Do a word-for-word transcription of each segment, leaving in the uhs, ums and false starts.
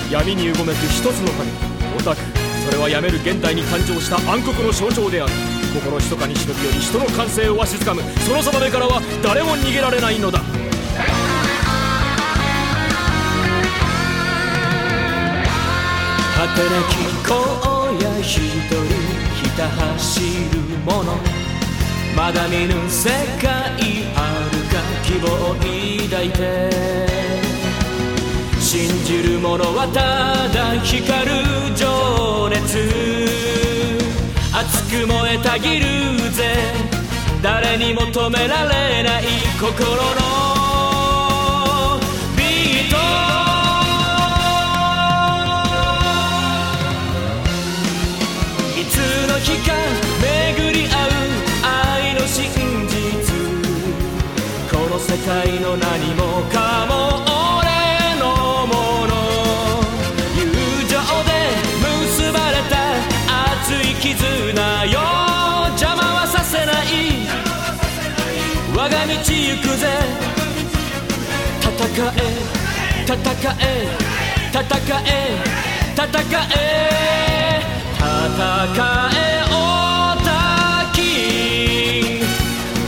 闇にうごめく一つの影、オタク。それはやめる現代に誕生した暗黒の象徴である。心ひそかに忍び寄り人の感性をわしづかむ、その定めからは誰も逃げられないのだ。 働き子や一人ひた走る者、まだ見ぬ世界あるか希望を抱いて、信じる者はただ光る情熱、熱く燃えたぎるぜ、誰にも止められない心のビート。いつの日か巡り合う愛の真実、この世界の何もかも俺のもの、友情で結ばれた熱い絆よ、邪魔はさせない、我が道行くぜ。戦え戦え戦え戦え戦えオタキン。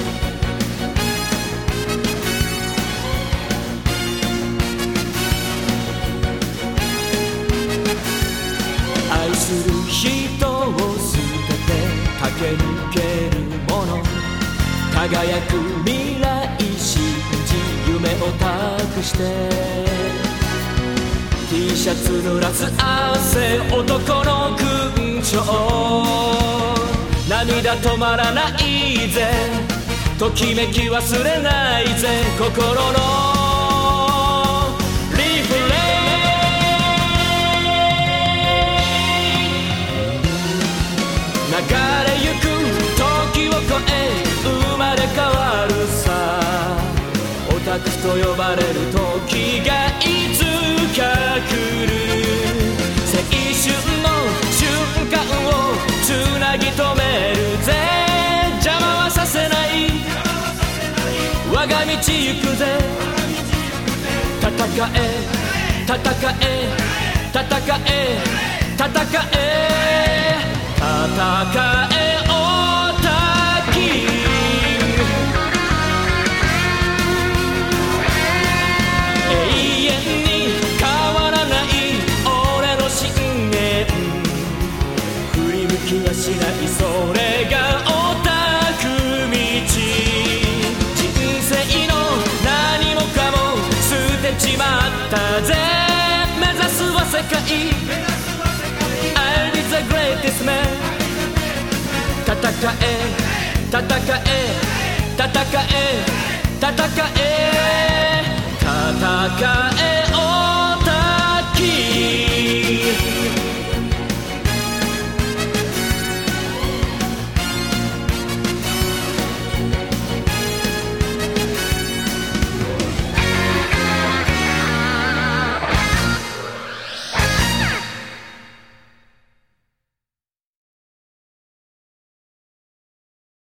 愛する人を捨てて駆け抜ける者、輝く未来信じ夢を託して、T シャツ濡らす汗男の勲章、涙止まらないぜ、ときめき忘れないぜ、心のリフレイ。流れゆく時を超え生まれ変わるさ、オタクと呼ばれる時がいつか来る、青春の瞬間をつなぎ止めるぜ、邪魔はさせない、我が道行くぜ。戦え戦え戦え戦え戦えオタキン。気はしない、それがオタク道、人生の何もかも捨てちまったぜ、目指すは世界 I'll be the greatest man。 戦え戦え戦え戦え戦え